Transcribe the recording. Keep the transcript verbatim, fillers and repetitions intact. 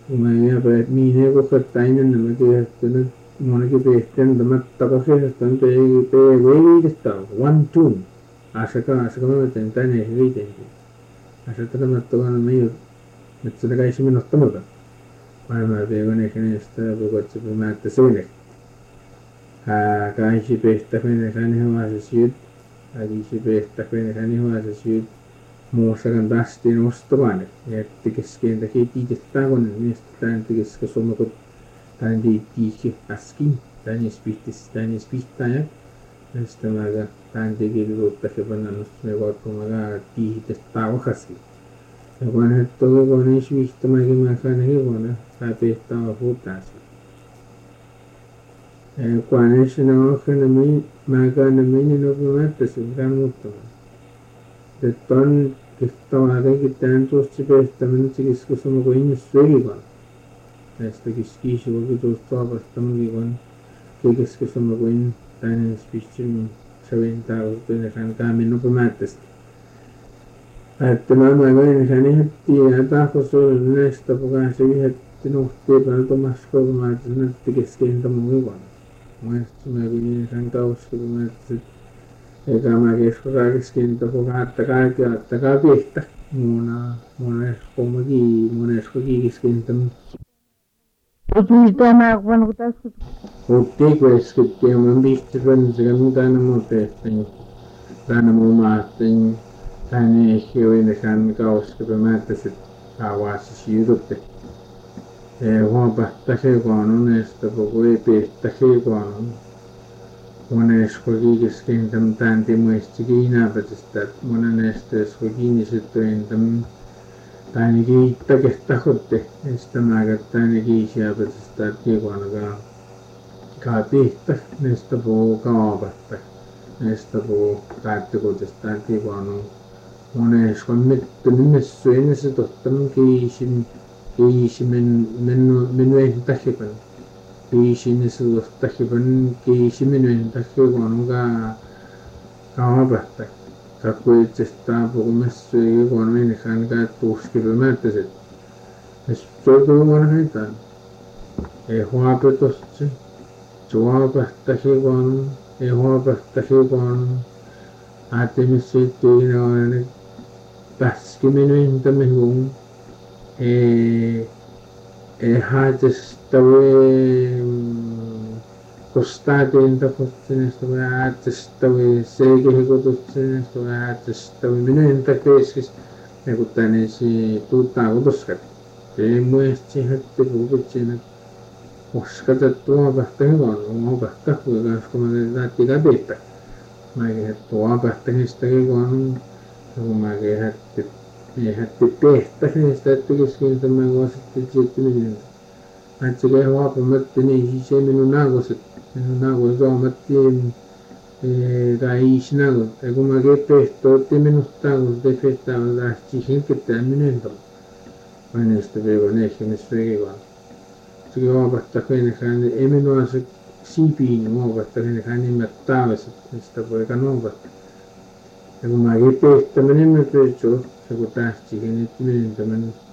Umaya pa mine ko kataina na magkakatuna muna ki pehten damat tapase stan pe pe wei dista one two asaka asaka ma tentane hei tenti asaka damat to na mai metsuna kai shimi nottama ka ma ma pe gone kene sta bu gotse bu ma tsune a kai shi pehta kene kane hoa siut agi shi pehta kene kane hoa siut muusakan tästi nostamane jätti kesken teki tiitettä kun niistä tän tekeska somako tän tiikki äskin tän spittis tän spittaja näistä mäga tän teki luutta kepanannus me korpumaga tiitettä okasi ja kun het todo kun is vihtamagi mäkan hevona päpehtaa puhtaas kun is no okana mi mäkan meni no mättäs kan muuttumaan Tetton kehtawaga kitan tuossa pehtäminen sikiskus on kuin ihmissuojelman. Näistä kiskiisi voisi tuosta vastaammin kun kekeskus on kuin tänne spitsin saventaa uuden kan kaamin opimäättästä. Päättämään mä vain sen heti ja tahkosuus näistä pukaan se vihetti nuhtii paltomasko kun mä näytti keskentä muivan. Muista mä kuin sen kauska kun mä eikä mä keskusaa keskinto kun haattakaa ja haattakaa pihtä muuna mones kummakin mones koki keskintäm Mitä mä vaan kutas Utti kuesketti ja mun pihti rönsikä mitään muuta että tänä muun maattin tänne ehkä oinnekaan kauskapa määttäiset haavaasi siirrytte huopahta hekoon unesta koko ei pihtä hekoon Monesko kiikeskin tam tanti muisti kiinaapätistä monesta esko kiinnisettoin tam tani kiitta kehtakotte estämäkä tani kiisiäpätistä kiikoanakaan kaapihta näistä puu kaapatta näistä puu kaattikotista kiikoanu monesko mittu nimessu enessä tottam kiisin kiisimen mennu mennu ei tahipan kiisin suhtahipan kiisiminen tahiukonuga kaapahta kakkuitsesta pukumessu ei konuin kanka tuuskipämättäiset sotuugon haitaan ei huapetostsi suopahtahiukonu ei huopahtahiukonu aatimissittiin on päskiminen tamihun ei ei haatestawe kostatiin taputsinesta vai haatestawe seikehikotutsinesta vai haatestawe minun takeiskis ja kun tänne si tuuttaa kutoskat ei muesti hatti puhutsinä uskata tuopahta hyvän tuopahta kuinka kun mä taatti kapita mäkin tuopahta niistäkin kun kun mäkin hatti ei hatti tehtäisiin sitä tekisikin tämä vuositti siirtymisen. Että se huopamatti niin siis ei minun naakoset minun naakoset huomattiin tai is naakot. Ja kun mä kepehtö otti minusta kun te pehtää on lähti henketään minun talo. Vain näistä veikon ehkemissä veikon. Se huopattaa keinekään ei minua se siipiin huopattaa keinekään nimet taavassa sitä poika nuopattaa. Ja kun mä kepehtäminen mä pyytsin se kun tähtikin nyt minun tämän